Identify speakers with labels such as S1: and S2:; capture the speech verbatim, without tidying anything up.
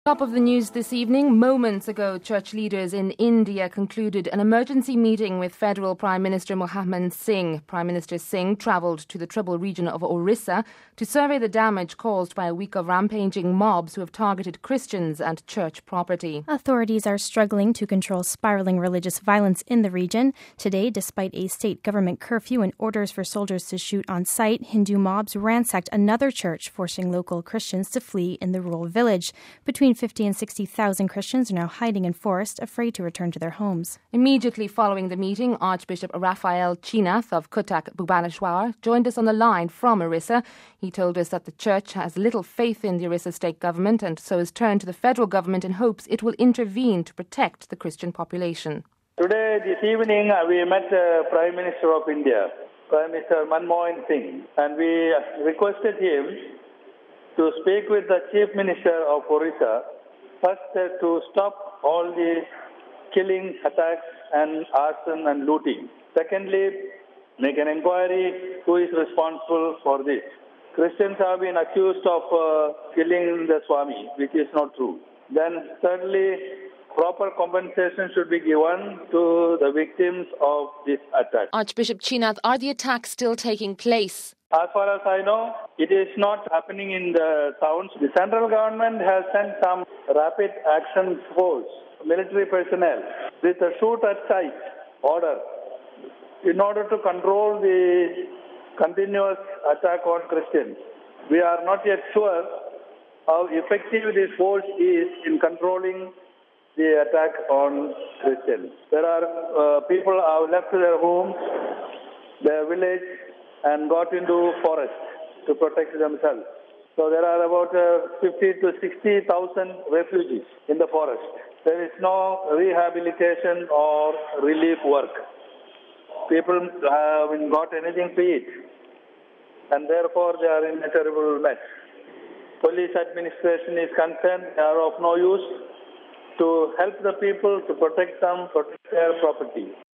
S1: Top of the news this evening. Moments ago, church leaders in India concluded an emergency meeting with Federal Prime Minister Manmohan Singh. Prime Minister Singh travelled to the tribal region of Orissa to survey the damage caused by a week of rampaging mobs who have targeted Christians and church property.
S2: Authorities are struggling to control spiralling religious violence in the region. Today, despite a state government curfew and orders for soldiers to shoot on sight, Hindu mobs ransacked another church, forcing local Christians to flee in the rural village. Between fifty and sixty thousand Christians are now hiding in forest, afraid to return to their homes.
S1: Immediately following the meeting, Archbishop Raphael Chinath of Cuttack, Bhubaneswar, joined us on the line from Orissa. He told us that the church has little faith in the Orissa state government and so has turned to the federal government in hopes it will intervene to protect the Christian population.
S3: Today, this evening, uh, we met the Prime Minister of India, Prime Minister Manmohan Singh, and we requested him to speak with the Chief Minister of Orissa, first uh, to stop all the killing, attacks and arson and looting. Secondly, make an inquiry who is responsible for this. Christians have been accused of uh, killing the Swami, which is not true. Then thirdly, proper compensation should be given to the victims of this attack.
S1: Archbishop Chinath, are the attacks still taking place?
S3: As far as I know, it is not happening in the towns. The central government has sent some rapid action force, military personnel, with a shoot at sight order in order to control the continuous attack on Christians. We are not yet sure how effective this force is in controlling the attack on Christians. There are uh, people who have left their homes, their village, and got into forest to protect themselves. So there are about uh, fifty to sixty thousand refugees in the forest. There is no rehabilitation or relief work. People haven't got anything to eat, and therefore they are in a terrible mess. Police administration is concerned, they are of no use to help the people, to protect them, protect their property.